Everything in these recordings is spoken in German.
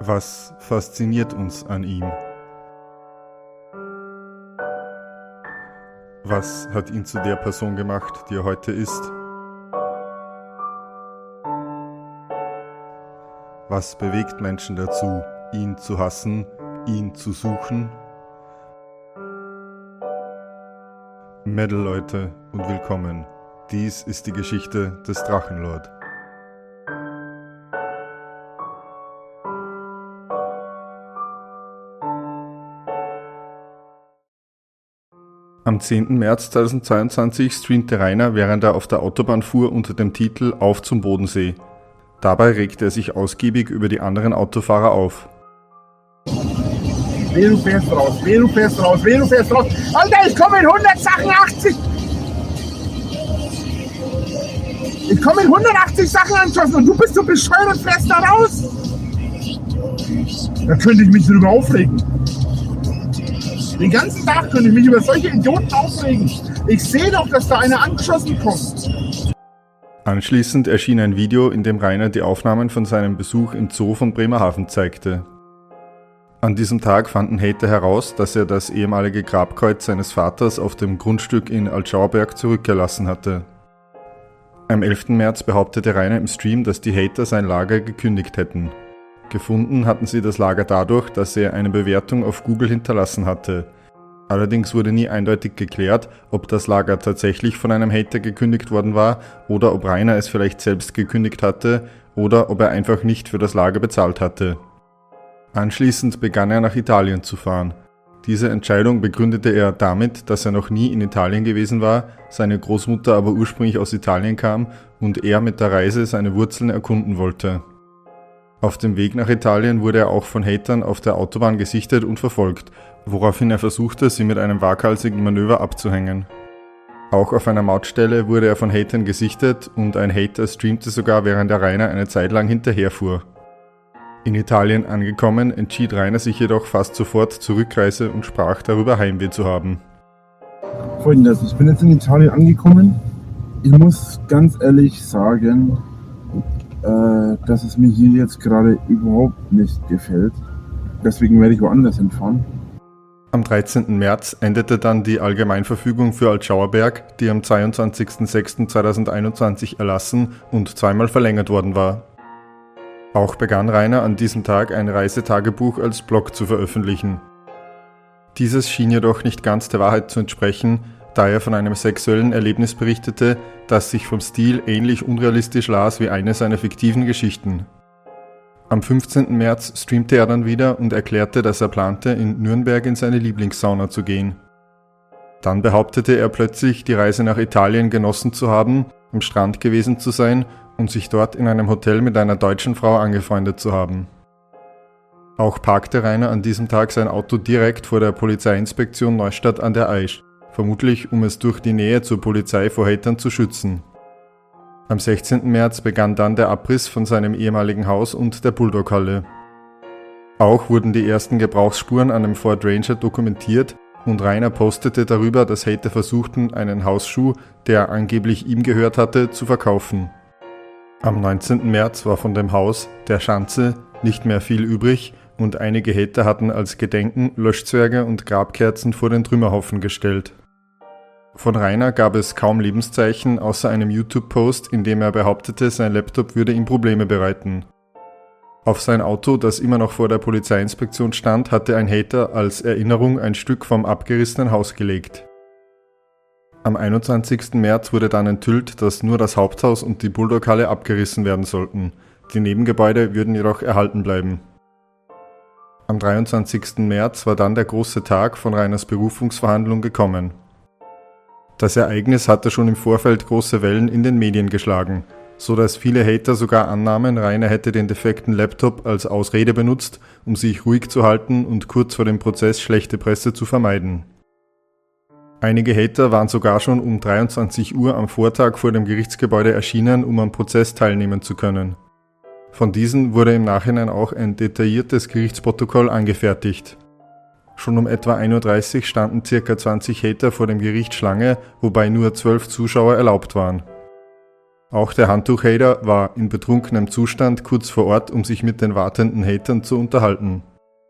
Was fasziniert uns an ihm? Was hat ihn zu der Person gemacht, die er heute ist? Was bewegt Menschen dazu, ihn zu hassen, ihn zu suchen? Metal-Leute und willkommen. Dies ist die Geschichte des Drachenlord. Am 10. März 2022 streamte Rainer, während er auf der Autobahn fuhr, unter dem Titel Auf zum Bodensee. Dabei regte er sich ausgiebig über die anderen Autofahrer auf. Weh, du fährst raus, weh, du fährst raus, weh, du fährst raus. Alter, ich komme in 180! Ich komme in 180 Sachen angeschossen und du bist so bescheuert und fährst da raus? Da könnte ich mich drüber aufregen. Den ganzen Tag könnte ich mich über solche Idioten aufregen. Ich sehe doch, dass da einer angeschossen kommt. Anschließend erschien ein Video, in dem Rainer die Aufnahmen von seinem Besuch im Zoo von Bremerhaven zeigte. An diesem Tag fanden Hater heraus, dass er das ehemalige Grabkreuz seines Vaters auf dem Grundstück in Altschauerberg zurückgelassen hatte. Am 11. März behauptete Rainer im Stream, dass die Hater sein Lager gekündigt hätten. Gefunden hatten sie das Lager dadurch, dass er eine Bewertung auf Google hinterlassen hatte. Allerdings wurde nie eindeutig geklärt, ob das Lager tatsächlich von einem Hater gekündigt worden war oder ob Rainer es vielleicht selbst gekündigt hatte oder ob er einfach nicht für das Lager bezahlt hatte. Anschließend begann er nach Italien zu fahren. Diese Entscheidung begründete er damit, dass er noch nie in Italien gewesen war, seine Großmutter aber ursprünglich aus Italien kam und er mit der Reise seine Wurzeln erkunden wollte. Auf dem Weg nach Italien wurde er auch von Hatern auf der Autobahn gesichtet und verfolgt, woraufhin er versuchte, sie mit einem waghalsigen Manöver abzuhängen. Auch auf einer Mautstelle wurde er von Hatern gesichtet und ein Hater streamte sogar, während der Rainer eine Zeit lang hinterherfuhr. In Italien angekommen, entschied Rainer sich jedoch fast sofort zur Rückreise und sprach darüber, Heimweh zu haben. Folgendes, ich bin jetzt in Italien angekommen. Ich muss ganz ehrlich sagen, dass es mir hier jetzt gerade überhaupt nicht gefällt. Deswegen werde ich woanders hinfahren. Am 13. März endete dann die Allgemeinverfügung für Altschauerberg, die am 22.06.2021 erlassen und zweimal verlängert worden war. Auch begann Rainer an diesem Tag ein Reisetagebuch als Blog zu veröffentlichen. Dieses schien jedoch nicht ganz der Wahrheit zu entsprechen, da er von einem sexuellen Erlebnis berichtete, das sich vom Stil ähnlich unrealistisch las wie eine seiner fiktiven Geschichten. Am 15. März streamte er dann wieder und erklärte, dass er plante, in Nürnberg in seine Lieblingssauna zu gehen. Dann behauptete er plötzlich, die Reise nach Italien genossen zu haben, am Strand gewesen zu sein und sich dort in einem Hotel mit einer deutschen Frau angefreundet zu haben. Auch parkte Rainer an diesem Tag sein Auto direkt vor der Polizeiinspektion Neustadt an der Aisch, vermutlich um es durch die Nähe zur Polizei vor Hatern zu schützen. Am 16. März begann dann der Abriss von seinem ehemaligen Haus und der Bulldog-Halle. Auch wurden die ersten Gebrauchsspuren an dem Ford Ranger dokumentiert und Rainer postete darüber, dass Hater versuchten, einen Hausschuh, der angeblich ihm gehört hatte, zu verkaufen. Am 19. März war von dem Haus, der Schanze, nicht mehr viel übrig und einige Hater hatten als Gedenken Löschzwerge und Grabkerzen vor den Trümmerhaufen gestellt. Von Rainer gab es kaum Lebenszeichen außer einem YouTube-Post, in dem er behauptete, sein Laptop würde ihm Probleme bereiten. Auf sein Auto, das immer noch vor der Polizeiinspektion stand, hatte ein Hater als Erinnerung ein Stück vom abgerissenen Haus gelegt. Am 21. März wurde dann enthüllt, dass nur das Haupthaus und die Bulldog-Halle abgerissen werden sollten. Die Nebengebäude würden jedoch erhalten bleiben. Am 23. März war dann der große Tag von Rainers Berufungsverhandlung gekommen. Das Ereignis hatte schon im Vorfeld große Wellen in den Medien geschlagen, so dass viele Hater sogar annahmen, Rainer hätte den defekten Laptop als Ausrede benutzt, um sich ruhig zu halten und kurz vor dem Prozess schlechte Presse zu vermeiden. Einige Hater waren sogar schon um 23 Uhr am Vortag vor dem Gerichtsgebäude erschienen, um am Prozess teilnehmen zu können. Von diesen wurde im Nachhinein auch ein detailliertes Gerichtsprotokoll angefertigt. Schon um etwa 1:30 Uhr standen ca. 20 Hater vor dem Gericht Schlange, wobei nur 12 Zuschauer erlaubt waren. Auch der Handtuch-Hater war in betrunkenem Zustand kurz vor Ort, um sich mit den wartenden Hatern zu unterhalten.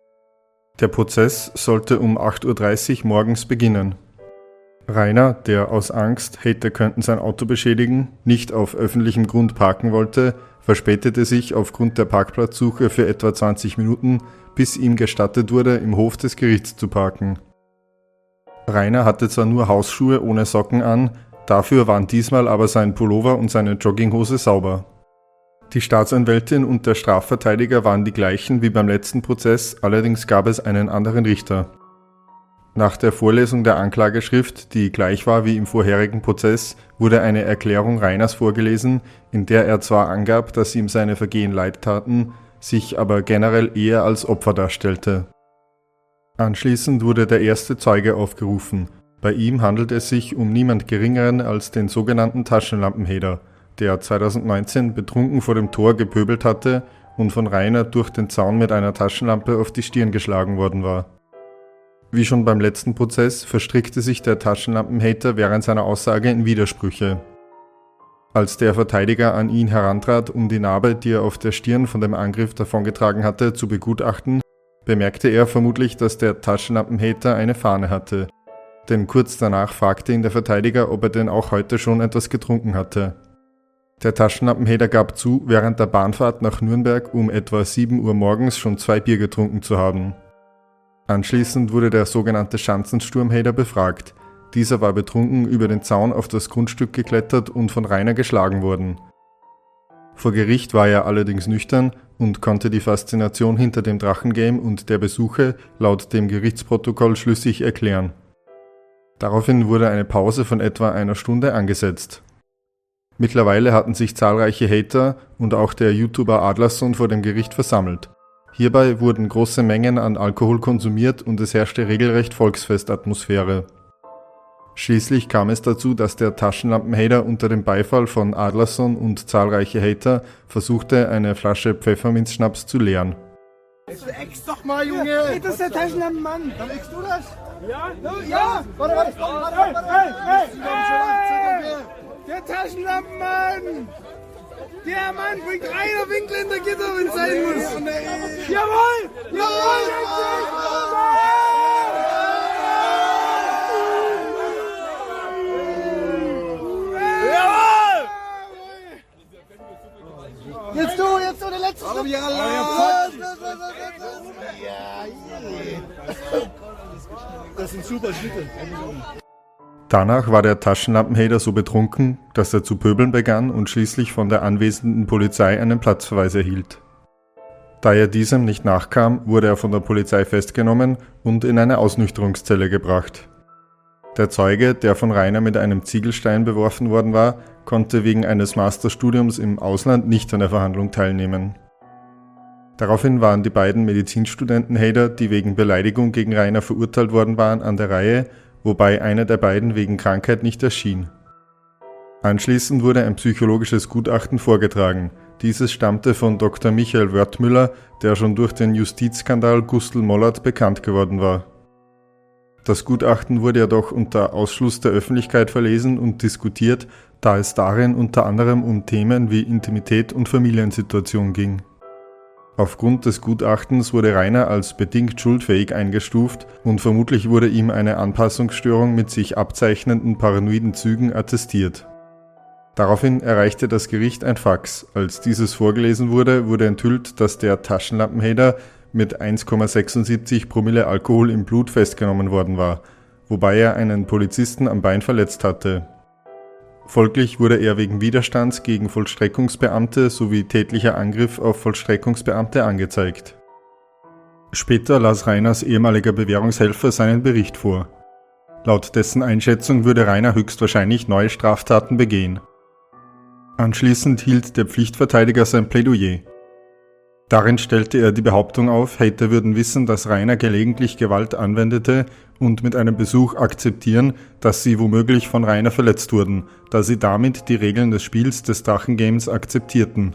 Der Prozess sollte um 8:30 Uhr morgens beginnen. Rainer, der aus Angst, Hater könnten sein Auto beschädigen, nicht auf öffentlichem Grund parken wollte, verspätete sich aufgrund der Parkplatzsuche für etwa 20 Minuten, bis ihm gestattet wurde, im Hof des Gerichts zu parken. Rainer hatte zwar nur Hausschuhe ohne Socken an, dafür waren diesmal aber sein Pullover und seine Jogginghose sauber. Die Staatsanwältin und der Strafverteidiger waren die gleichen wie beim letzten Prozess, allerdings gab es einen anderen Richter. Nach der Vorlesung der Anklageschrift, die gleich war wie im vorherigen Prozess, wurde eine Erklärung Rainers vorgelesen, in der er zwar angab, dass ihm seine Vergehen leid taten, sich aber generell eher als Opfer darstellte. Anschließend wurde der erste Zeuge aufgerufen. Bei ihm handelt es sich um niemand Geringeren als den sogenannten Taschenlampenhater, der 2019 betrunken vor dem Tor gepöbelt hatte und von Rainer durch den Zaun mit einer Taschenlampe auf die Stirn geschlagen worden war. Wie schon beim letzten Prozess verstrickte sich der Taschenlampenhater während seiner Aussage in Widersprüche. Als der Verteidiger an ihn herantrat, um die Narbe, die er auf der Stirn von dem Angriff davongetragen hatte, zu begutachten, bemerkte er vermutlich, dass der Taschenlampenhater eine Fahne hatte. Denn kurz danach fragte ihn der Verteidiger, ob er denn auch heute schon etwas getrunken hatte. Der Taschenlampenhater gab zu, während der Bahnfahrt nach Nürnberg um etwa 7 Uhr morgens schon 2 Bier getrunken zu haben. Anschließend wurde der sogenannte Schanzensturmhater befragt. Dieser war betrunken über den Zaun auf das Grundstück geklettert und von Rainer geschlagen worden. Vor Gericht war er allerdings nüchtern und konnte die Faszination hinter dem Drachengame und der Besuche laut dem Gerichtsprotokoll schlüssig erklären. Daraufhin wurde eine Pause von etwa einer Stunde angesetzt. Mittlerweile hatten sich zahlreiche Hater und auch der YouTuber Adlerson vor dem Gericht versammelt. Hierbei wurden große Mengen an Alkohol konsumiert und es herrschte regelrecht Volksfestatmosphäre. Schließlich kam es dazu, dass der Taschenlampenhater unter dem Beifall von Adlerson und zahlreiche Hater versuchte, eine Flasche Pfefferminzschnaps zu leeren. Jetzt ex doch mal, Junge! Hey, das ist der Taschenlampenmann! Dann eckst du das? Ja? Ja! Warte! Hey! Der Taschenlampenmann! Der Mann bringt einer Winkel in der Gitter, wenn es sein muss! Jawohl! Jetzt du, der letzte Schritt! Das sind super Schritte. Danach war der Taschenlampenhater so betrunken, dass er zu pöbeln begann und schließlich von der anwesenden Polizei einen Platzverweis erhielt. Da er diesem nicht nachkam, wurde er von der Polizei festgenommen und in eine Ausnüchterungszelle gebracht. Der Zeuge, der von Rainer mit einem Ziegelstein beworfen worden war, konnte wegen eines Masterstudiums im Ausland nicht an der Verhandlung teilnehmen. Daraufhin waren die beiden Medizinstudenten-Hater, die wegen Beleidigung gegen Rainer verurteilt worden waren, an der Reihe, wobei einer der beiden wegen Krankheit nicht erschien. Anschließend wurde ein psychologisches Gutachten vorgetragen. Dieses stammte von Dr. Michael Wörthmüller, der schon durch den Justizskandal Gustl-Mollert bekannt geworden war. Das Gutachten wurde jedoch unter Ausschluss der Öffentlichkeit verlesen und diskutiert, da es darin unter anderem um Themen wie Intimität und Familiensituation ging. Aufgrund des Gutachtens wurde Rainer als bedingt schuldfähig eingestuft und vermutlich wurde ihm eine Anpassungsstörung mit sich abzeichnenden paranoiden Zügen attestiert. Daraufhin erreichte das Gericht ein Fax. Als dieses vorgelesen wurde, wurde enthüllt, dass der Taschenlampenhater mit 1,76 Promille Alkohol im Blut festgenommen worden war, wobei er einen Polizisten am Bein verletzt hatte. Folglich wurde er wegen Widerstands gegen Vollstreckungsbeamte sowie tätlicher Angriff auf Vollstreckungsbeamte angezeigt. Später las Rainers ehemaliger Bewährungshelfer seinen Bericht vor. Laut dessen Einschätzung würde Rainer höchstwahrscheinlich neue Straftaten begehen. Anschließend hielt der Pflichtverteidiger sein Plädoyer. Darin stellte er die Behauptung auf, Hater würden wissen, dass Rainer gelegentlich Gewalt anwendete und mit einem Besuch akzeptieren, dass sie womöglich von Rainer verletzt wurden, da sie damit die Regeln des Spiels des Drachengames akzeptierten.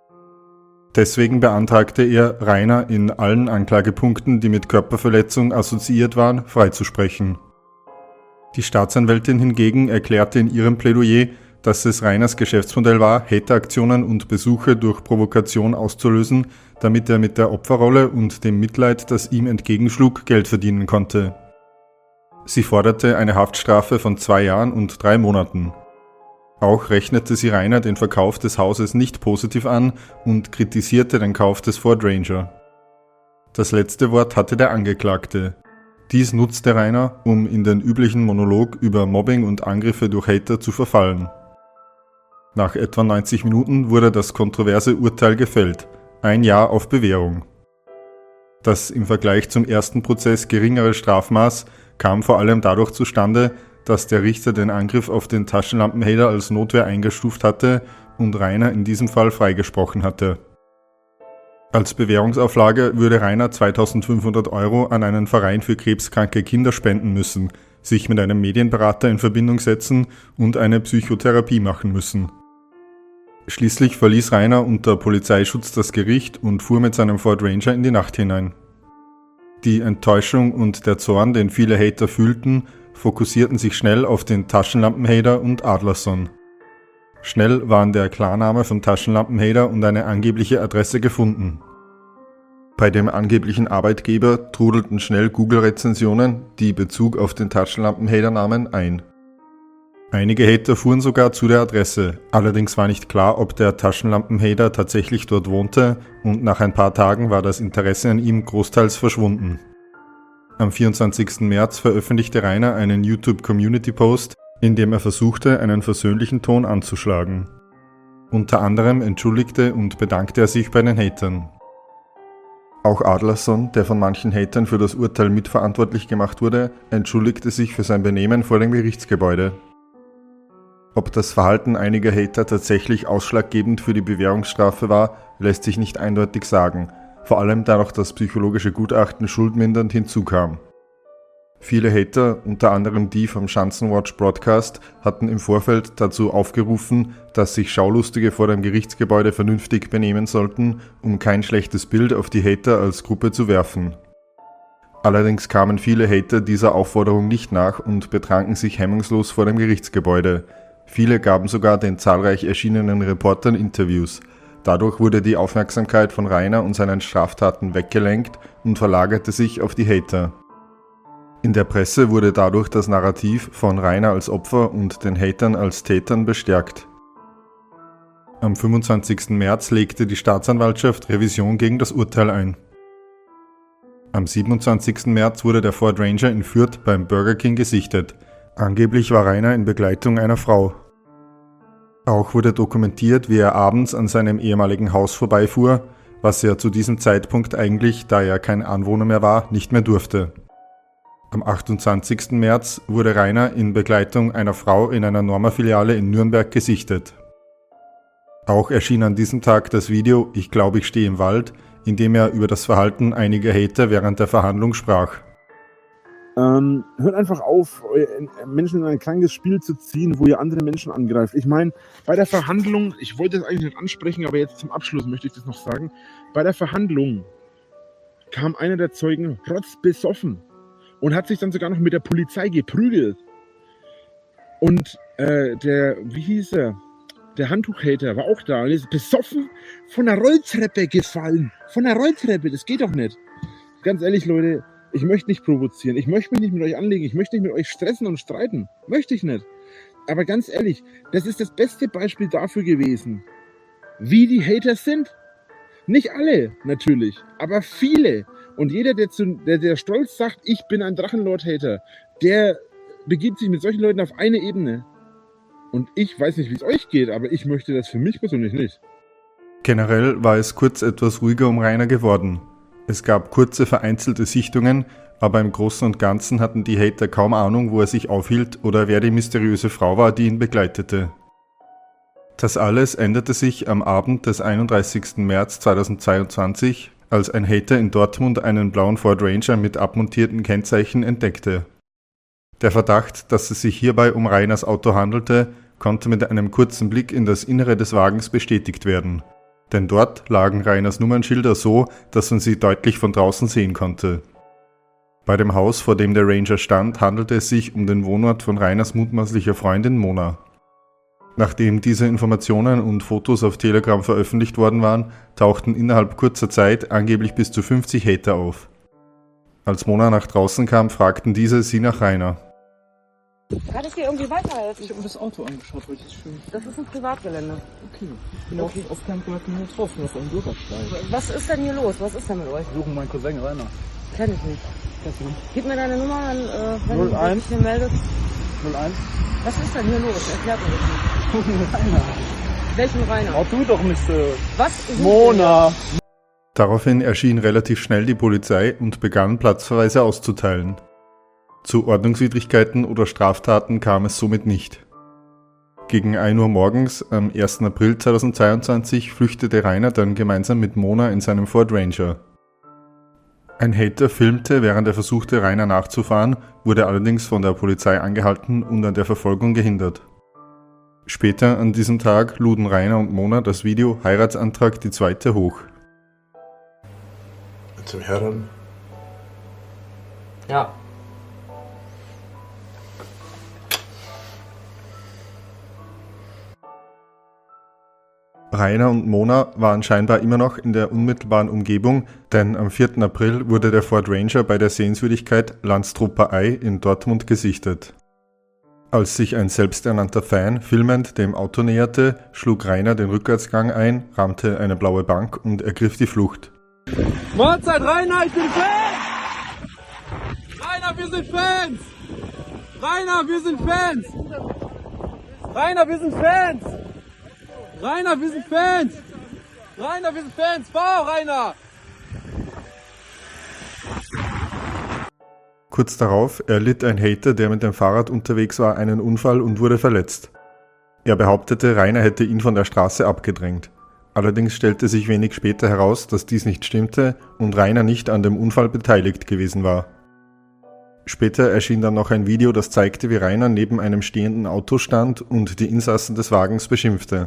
Deswegen beantragte er, Rainer in allen Anklagepunkten, die mit Körperverletzung assoziiert waren, freizusprechen. Die Staatsanwältin hingegen erklärte in ihrem Plädoyer, dass es Rainers Geschäftsmodell war, Hateraktionen und Besuche durch Provokation auszulösen, damit er mit der Opferrolle und dem Mitleid, das ihm entgegenschlug, Geld verdienen konnte. Sie forderte eine Haftstrafe von 2 Jahren und 3 Monaten. Auch rechnete sie Rainer den Verkauf des Hauses nicht positiv an und kritisierte den Kauf des Ford Ranger. Das letzte Wort hatte der Angeklagte. Dies nutzte Rainer, um in den üblichen Monolog über Mobbing und Angriffe durch Hater zu verfallen. Nach etwa 90 Minuten wurde das kontroverse Urteil gefällt: 1 Jahr auf Bewährung. Das im Vergleich zum ersten Prozess geringere Strafmaß kam vor allem dadurch zustande, dass der Richter den Angriff auf den Taschenlampenhater als Notwehr eingestuft hatte und Rainer in diesem Fall freigesprochen hatte. Als Bewährungsauflage würde Rainer 2.500 € an einen Verein für krebskranke Kinder spenden müssen, sich mit einem Medienberater in Verbindung setzen und eine Psychotherapie machen müssen. Schließlich verließ Rainer unter Polizeischutz das Gericht und fuhr mit seinem Ford Ranger in die Nacht hinein. Die Enttäuschung und der Zorn, den viele Hater fühlten, fokussierten sich schnell auf den Taschenlampenhater und Adlerson. Schnell waren der Klarname vom Taschenlampenhater und eine angebliche Adresse gefunden. Bei dem angeblichen Arbeitgeber trudelten schnell Google-Rezensionen, die Bezug auf den Taschenlampenhater nahmen, ein. Einige Hater fuhren sogar zu der Adresse, allerdings war nicht klar, ob der Taschenlampenhater tatsächlich dort wohnte, und nach ein paar Tagen war das Interesse an ihm großteils verschwunden. Am 24. März veröffentlichte Rainer einen YouTube-Community-Post, in dem er versuchte, einen versöhnlichen Ton anzuschlagen. Unter anderem entschuldigte und bedankte er sich bei den Hatern. Auch Adlerson, der von manchen Hatern für das Urteil mitverantwortlich gemacht wurde, entschuldigte sich für sein Benehmen vor dem Gerichtsgebäude. Ob das Verhalten einiger Hater tatsächlich ausschlaggebend für die Bewährungsstrafe war, lässt sich nicht eindeutig sagen, vor allem da noch das psychologische Gutachten schuldmindernd hinzukam. Viele Hater, unter anderem die vom Schanzenwatch Broadcast, hatten im Vorfeld dazu aufgerufen, dass sich Schaulustige vor dem Gerichtsgebäude vernünftig benehmen sollten, um kein schlechtes Bild auf die Hater als Gruppe zu werfen. Allerdings kamen viele Hater dieser Aufforderung nicht nach und betranken sich hemmungslos vor dem Gerichtsgebäude. Viele gaben sogar den zahlreich erschienenen Reportern Interviews. Dadurch wurde die Aufmerksamkeit von Rainer und seinen Straftaten weggelenkt und verlagerte sich auf die Hater. In der Presse wurde dadurch das Narrativ von Rainer als Opfer und den Hatern als Tätern bestärkt. Am 25. März legte die Staatsanwaltschaft Revision gegen das Urteil ein. Am 27. März wurde der Ford Ranger in Fürth beim Burger King gesichtet. Angeblich war Rainer in Begleitung einer Frau. Auch wurde dokumentiert, wie er abends an seinem ehemaligen Haus vorbeifuhr, was er zu diesem Zeitpunkt eigentlich, da er kein Anwohner mehr war, nicht mehr durfte. Am 28. März wurde Rainer in Begleitung einer Frau in einer Norma-Filiale in Nürnberg gesichtet. Auch erschien an diesem Tag das Video »Ich glaube, ich stehe im Wald«, in dem er über das Verhalten einiger Hater während der Verhandlung sprach. Hört einfach auf, Menschen in ein krankes Spiel zu ziehen, wo ihr andere Menschen angreift. Ich meine, bei der Verhandlung, ich wollte das eigentlich nicht ansprechen, aber jetzt zum Abschluss möchte ich das noch sagen. Bei der Verhandlung kam einer der Zeugen rotzbesoffen und hat sich dann sogar noch mit der Polizei geprügelt. Und der Handtuchhater war auch da und ist besoffen von der Rolltreppe gefallen. Von der Rolltreppe, das geht doch nicht. Ganz ehrlich, Leute, ich möchte nicht provozieren, ich möchte mich nicht mit euch anlegen, ich möchte nicht mit euch stressen und streiten. Möchte ich nicht. Aber ganz ehrlich, das ist das beste Beispiel dafür gewesen, wie die Hater sind. Nicht alle, natürlich, aber viele. Und jeder, der stolz sagt, ich bin ein Drachenlord-Hater, der begibt sich mit solchen Leuten auf eine Ebene. Und ich weiß nicht, wie es euch geht, aber ich möchte das für mich persönlich nicht. Generell war es kurz etwas ruhiger um Rainer geworden. Es gab kurze vereinzelte Sichtungen, aber im Großen und Ganzen hatten die Hater kaum Ahnung, wo er sich aufhielt oder wer die mysteriöse Frau war, die ihn begleitete. Das alles änderte sich am Abend des 31. März 2022, als ein Hater in Dortmund einen blauen Ford Ranger mit abmontierten Kennzeichen entdeckte. Der Verdacht, dass es sich hierbei um Rainers Auto handelte, konnte mit einem kurzen Blick in das Innere des Wagens bestätigt werden. Denn dort lagen Rainers Nummernschilder so, dass man sie deutlich von draußen sehen konnte. Bei dem Haus, vor dem der Ranger stand, handelte es sich um den Wohnort von Rainers mutmaßlicher Freundin Mona. Nachdem diese Informationen und Fotos auf Telegram veröffentlicht worden waren, tauchten innerhalb kurzer Zeit angeblich bis zu 50 Hater auf. Als Mona nach draußen kam, fragten diese sie nach Rainer. Kann ich dir irgendwie weiterhelfen? Ich habe mir das Auto angeschaut, weil ich das schön. Das ist ein Privatgelände. Okay. Ich bin auf keinen Fall mehr getroffen, auf einem Bürgersteig. Was ist denn hier los? Was ist denn mit euch? Wir suchen meinen Cousin Rainer. Kenn ich nicht. Kennst du nicht? Gib mir deine Nummer, wenn du 01. dich hier meldest. 01? Was ist denn hier los? Erklärt mir das nicht. Rainer. Welchen Rainer? Oh, du doch nicht. Was? sucht Mona. Daraufhin erschien relativ schnell die Polizei und begann Platzverweise auszuteilen. Zu Ordnungswidrigkeiten oder Straftaten kam es somit nicht. Gegen 1 Uhr morgens am 1. April 2022 flüchtete Rainer dann gemeinsam mit Mona in seinem Ford Ranger. Ein Hater filmte, während er versuchte, Rainer nachzufahren, wurde allerdings von der Polizei angehalten und an der Verfolgung gehindert. Später an diesem Tag luden Rainer und Mona das Video Heiratsantrag die Zweite hoch. Zum Herren. Ja. Rainer und Mona waren scheinbar immer noch in der unmittelbaren Umgebung, denn am 4. April wurde der Ford Ranger bei der Sehenswürdigkeit Landstrupper Ei in Dortmund gesichtet. Als sich ein selbsternannter Fan filmend dem Auto näherte, schlug Rainer den Rückwärtsgang ein, rammte eine blaue Bank und ergriff die Flucht. Mahlzeit, Rainer, ich bin Fan! Rainer, wir sind Fans! Rainer, wir sind Fans! Rainer, wir sind Fans! Rainer, wir sind Fans! Rainer, wir sind Fans! Wow, Rainer! Kurz darauf erlitt ein Hater, der mit dem Fahrrad unterwegs war, einen Unfall und wurde verletzt. Er behauptete, Rainer hätte ihn von der Straße abgedrängt. Allerdings stellte sich wenig später heraus, dass dies nicht stimmte und Rainer nicht an dem Unfall beteiligt gewesen war. Später erschien dann noch ein Video, das zeigte, wie Rainer neben einem stehenden Auto stand und die Insassen des Wagens beschimpfte.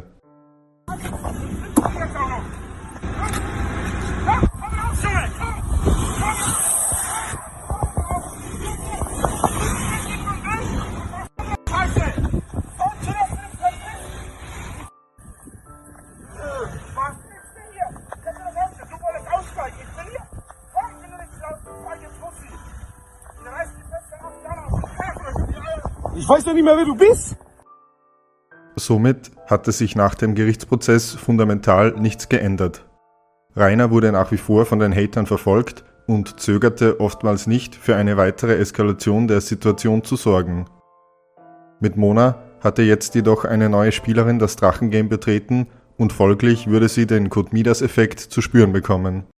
Ich weiß doch nicht mehr, wer du bist! Somit hatte sich nach dem Gerichtsprozess fundamental nichts geändert. Rainer wurde nach wie vor von den Hatern verfolgt und zögerte oftmals nicht, für eine weitere Eskalation der Situation zu sorgen. Mit Mona hatte jetzt jedoch eine neue Spielerin das Drachengame betreten und folglich würde sie den Code Midas-Effekt zu spüren bekommen.